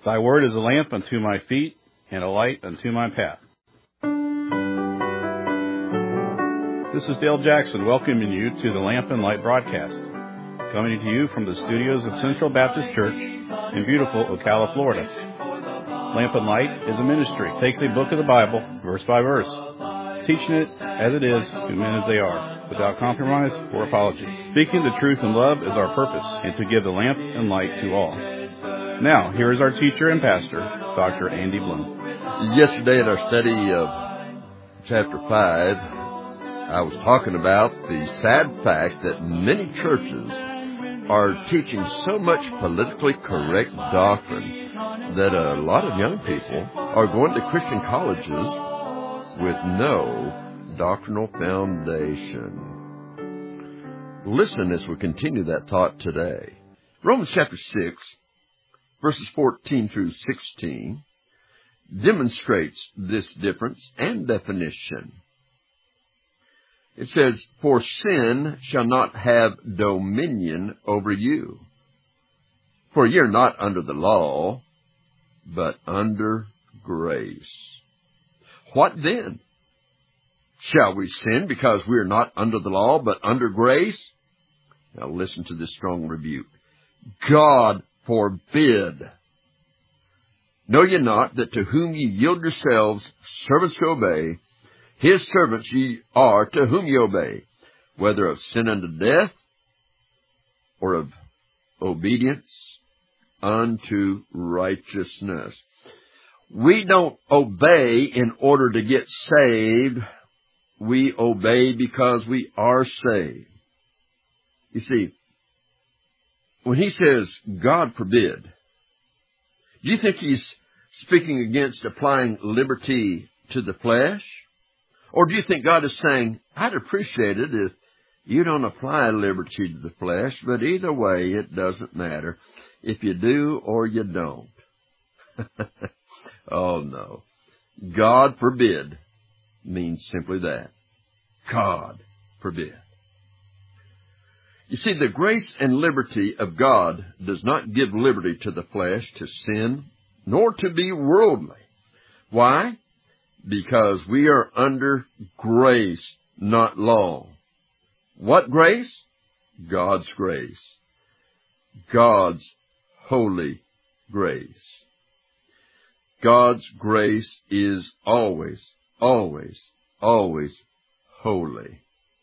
Thy word is a lamp unto my feet and a light unto my path. This is Dale Jackson welcoming you to the Lamp and Light broadcast, coming to you from the studios of Central Baptist Church in beautiful Ocala, Florida. Lamp and Light is a ministry. It takes a book of the Bible, verse by verse, teaching it as it is to men as they are, without compromise or apology. Speaking the truth in love is our purpose, and to give the lamp and light to all. Now, here is our teacher and pastor, Dr. Andy Bloom. Yesterday at our study of chapter 5, I was talking about the sad fact that many churches are teaching so much politically correct doctrine that a lot of young people are going to Christian colleges with no doctrinal foundation. Listen as we continue that thought today. Romans chapter 6, verses 14 through 16, demonstrates this difference and definition. It says, "For sin shall not have dominion over you. For ye are not under the law, but under grace. What then? Shall we sin because we are not under the law, but under grace?" Now listen to this strong rebuke. "God forbid. Know ye not that to whom ye yield yourselves servants to obey, his servants ye are to whom ye obey, whether of sin unto death, or of obedience unto righteousness." We don't obey in order to get saved. We obey because we are saved. You see, when he says, "God forbid," do you think he's speaking against applying liberty to the flesh? Or do you think God is saying, "I'd appreciate it if you don't apply liberty to the flesh, but either way, it doesn't matter if you do or you don't"? Oh, no. God forbid means simply that. God forbid. You see, the grace and liberty of God does not give liberty to the flesh to sin, nor to be worldly. Why? Because we are under grace, not law. What grace? God's grace. God's holy grace. God's grace is always, always, always holy.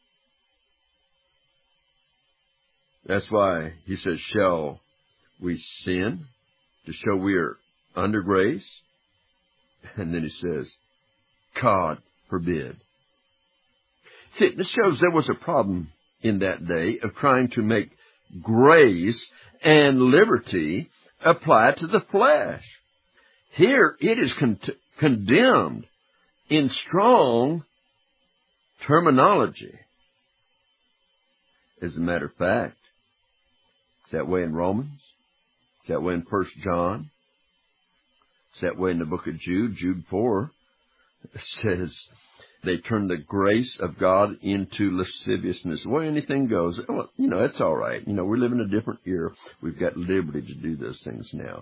That's why he says, "Shall we sin to show we are under grace?" And then he says, "God forbid." See, this shows there was a problem in that day of trying to make grace and liberty apply to the flesh. Here it is condemned in strong terminology. As a matter of fact, it's that way in Romans. It's that way in 1 John. It's that way in the book of Jude. Jude 4 says they turn the grace of God into lasciviousness. The way anything goes, well, it's all right. We live in a different era. We've got liberty to do those things now.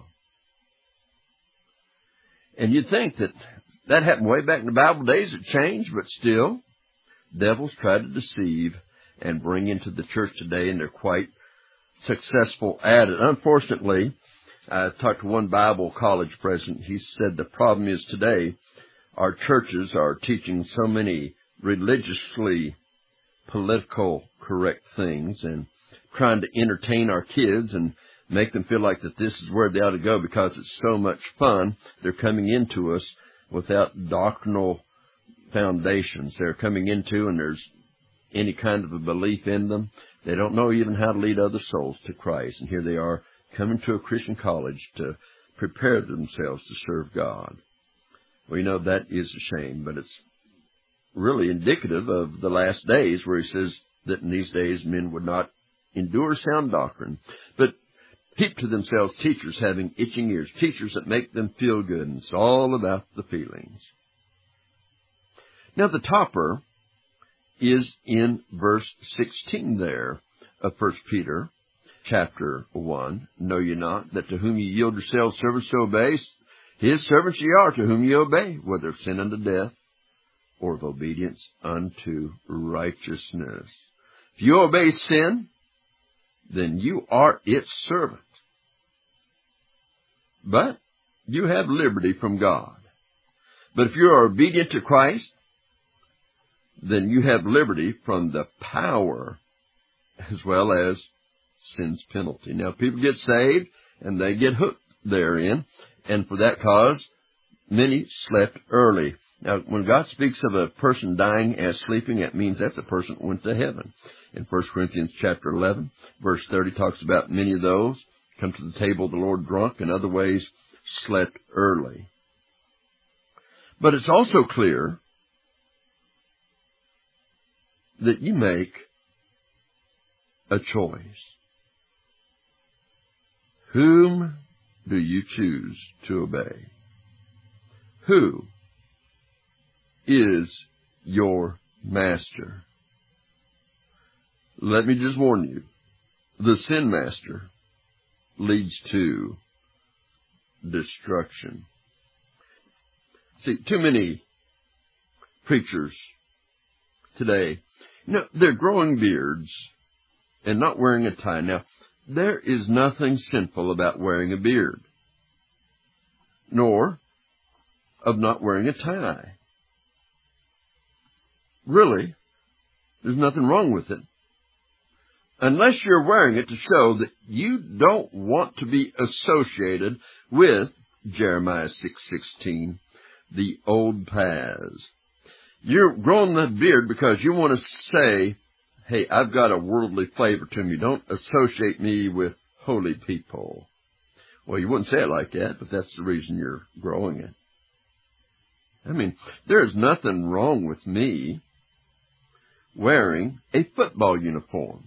And you'd think that happened way back in the Bible days. It changed, but still, devils try to deceive and bring into the church today, and they're quite successful at it. Unfortunately, I talked to one Bible college president. He said the problem is today our churches are teaching so many religiously political correct things and trying to entertain our kids and make them feel like that this is where they ought to go because it's so much fun. They're coming into us without doctrinal foundations. They're coming into, and there's any kind of a belief in them. They don't know even how to lead other souls to Christ. And here they are coming to a Christian college to prepare themselves to serve God. Well, that is a shame, but it's really indicative of the last days where he says that in these days men would not endure sound doctrine, but heap to themselves teachers having itching ears, teachers that make them feel good, and it's all about the feelings. Now, the topper is in verse 16 there of 1 Peter, chapter 1, know ye not that to whom ye yield yourselves servants to obey, his servants ye are to whom ye obey, whether of sin unto death or of obedience unto righteousness. If you obey sin, then you are its servant. But you have liberty from God. But if you are obedient to Christ, then you have liberty from the power as well as sin's penalty. Now, people get saved and they get hooked therein, and for that cause, many slept early. Now, when God speaks of a person dying as sleeping, that means that's a person who went to heaven. In 1 Corinthians chapter 11, verse 30 talks about many of those come to the table of the Lord drunk, and other ways slept early. But it's also clear that you make a choice. Whom do you choose to obey? Who is your master? Let me just warn you, the sin master leads to destruction. See, too many preachers today, they're growing beards and not wearing a tie. Now, there is nothing sinful about wearing a beard, nor of not wearing a tie. Really, there's nothing wrong with it, unless you're wearing it to show that you don't want to be associated with Jeremiah 6:16, the old paths. You're growing that beard because you want to say, hey, I've got a worldly flavor to me. Don't associate me with holy people. Well, you wouldn't say it like that, but that's the reason you're growing it. I mean, there's nothing wrong with me wearing a football uniform.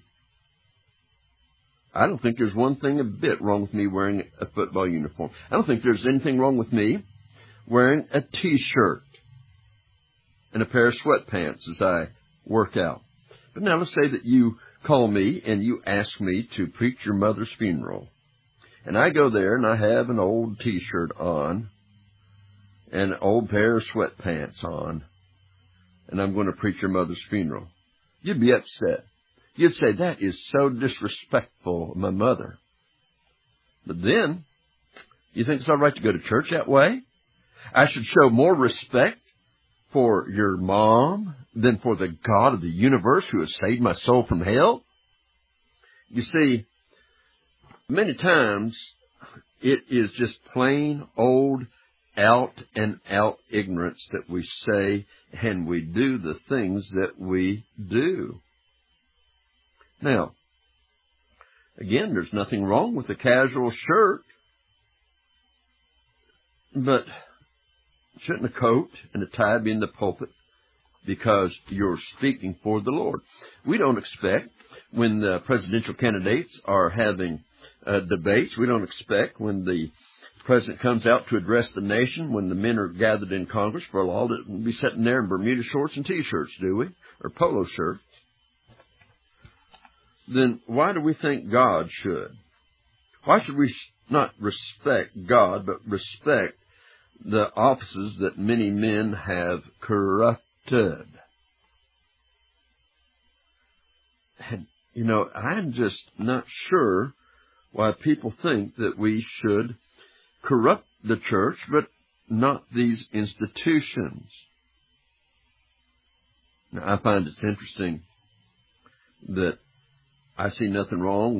I don't think there's one thing a bit wrong with me wearing a football uniform. I don't think there's anything wrong with me wearing a T-shirt and a pair of sweatpants as I work out. But now let's say that you call me and you ask me to preach your mother's funeral. And I go there and I have an old T-shirt on and an old pair of sweatpants on, and I'm going to preach your mother's funeral. You'd be upset. You'd say, that is so disrespectful of my mother. But then, you think it's all right to go to church that way? I should show more respect for your mom than for the God of the universe who has saved my soul from hell? You see, many times it is just plain old out-and-out ignorance that we say and we do the things that we do. Now, again, there's nothing wrong with a casual shirt, but shouldn't a coat and a tie be in the pulpit because you're speaking for the Lord? We don't expect when the presidential candidates are having debates, we don't expect when the president comes out to address the nation, when the men are gathered in Congress for a law, that we'll be sitting there in Bermuda shorts and T-shirts, do we? Or polo shirts. Then why do we think God should? Why should we not respect God, but respect the offices that many men have corrupted? And, I'm just not sure why people think that we should corrupt the church, but not these institutions. Now, I find it's interesting that I see nothing wrong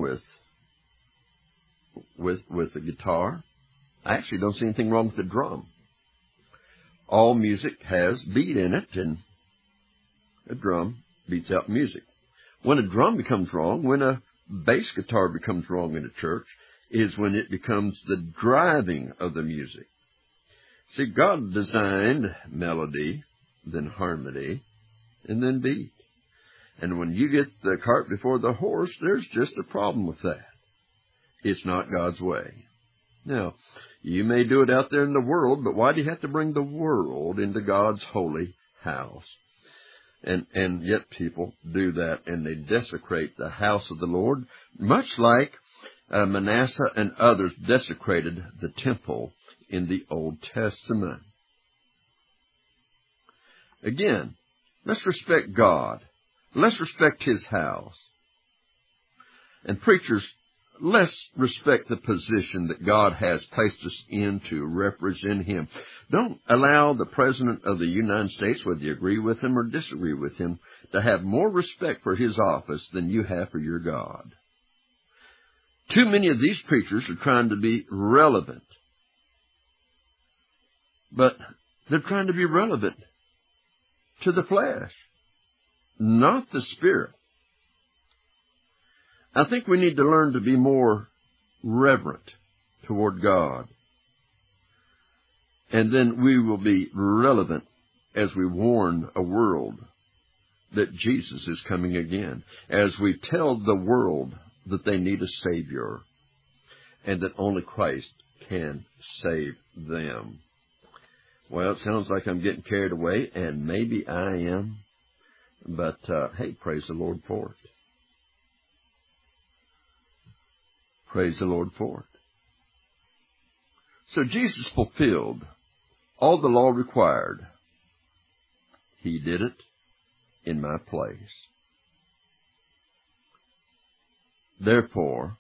with a guitar. I actually don't see anything wrong with the drum. All music has beat in it, and a drum beats out music. When a drum becomes wrong, when a bass guitar becomes wrong in a church, is when it becomes the driving of the music. See, God designed melody, then harmony, and then beat. And when you get the cart before the horse, there's just a problem with that. It's not God's way. Now, you may do it out there in the world, but why do you have to bring the world into God's holy house? And yet people do that, and they desecrate the house of the Lord, much like Manasseh and others desecrated the temple in the Old Testament. Again, let's respect God. Let's respect His house. And preachers, let's respect the position that God has placed us in to represent Him. Don't allow the President of the United States, whether you agree with him or disagree with him, to have more respect for his office than you have for your God. Too many of these preachers are trying to be relevant. But they're trying to be relevant to the flesh, not the Spirit. I think we need to learn to be more reverent toward God. And then we will be relevant as we warn a world that Jesus is coming again, as we tell the world that they need a Savior and that only Christ can save them. Well, it sounds like I'm getting carried away, and maybe I am, but hey, praise the Lord for it. Praise the Lord for it. So Jesus fulfilled all the law required. He did it in my place. Therefore,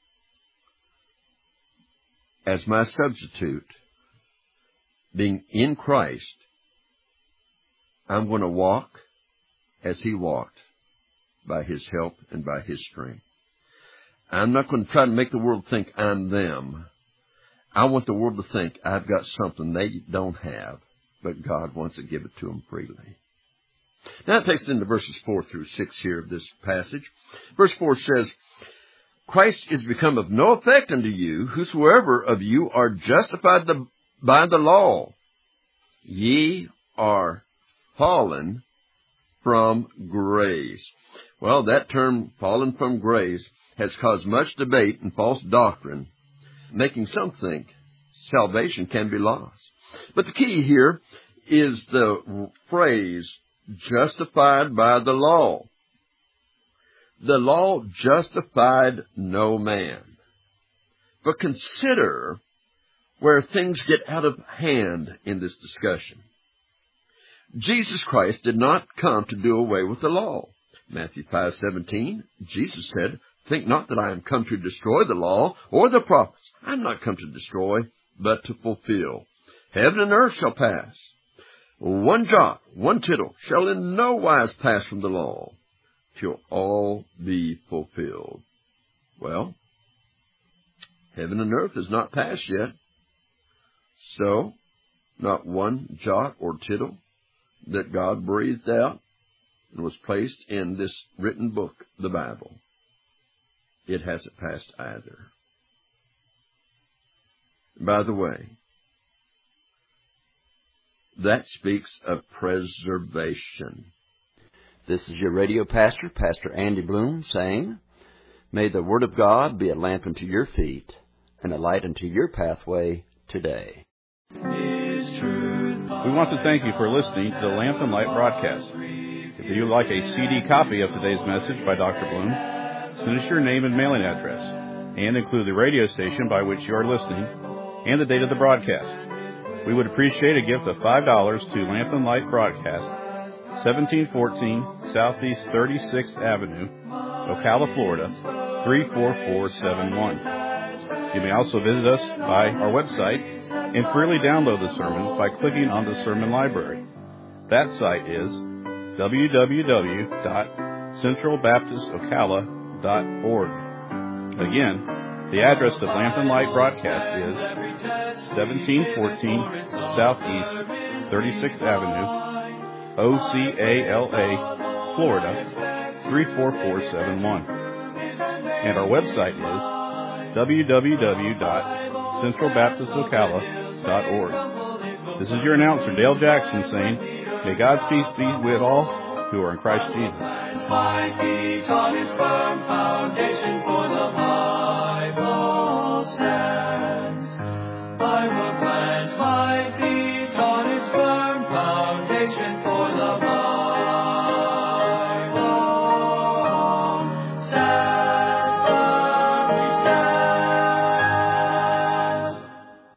as my substitute, being in Christ, I'm going to walk as He walked, by His help and by His strength. I'm not going to try to make the world think I'm them. I want the world to think I've got something they don't have, but God wants to give it to them freely. Now it takes us into verses 4 through 6 here of this passage. Verse 4 says, Christ is become of no effect unto you, whosoever of you are justified by the law. Ye are fallen from grace. Well, that term, fallen from grace, has caused much debate and false doctrine, making some think salvation can be lost. But the key here is the phrase, justified by the law. The law justified no man. But consider where things get out of hand in this discussion. Jesus Christ did not come to do away with the law. Matthew 5:17, Jesus said, think not that I am come to destroy the law or the prophets. I am not come to destroy, but to fulfill. Heaven and earth shall pass. One jot, one tittle shall in no wise pass from the law, till all be fulfilled. Well, heaven and earth has not passed yet. So, not one jot or tittle that God breathed out and was placed in this written book, the Bible. It hasn't passed either. By the way, that speaks of preservation. This is your radio pastor, Pastor Andy Bloom, saying, may the Word of God be a lamp unto your feet and a light unto your pathway today. We want to thank you for listening to the Lamp and Light broadcast. If you would like a CD copy of today's message by Dr. Bloom, send us your name and mailing address, and include the radio station by which you are listening and the date of the broadcast. We would appreciate a gift of $5 to Lamp and Light Broadcast, 1714 Southeast 36th Avenue, Ocala, Florida, 34471. You may also visit us by our website and freely download the sermons by clicking on the Sermon Library. That site is www.centralbaptistocala.org. Again, the address of Lamp and Light Broadcast is 1714 Southeast 36th Avenue, Ocala, Florida, 34471. And our website is www.centralbaptistocala.org. This is your announcer, Dale Jackson, saying, may God's peace be with all who are in Christ Jesus. My feet on His firm foundation, for the Bible stands.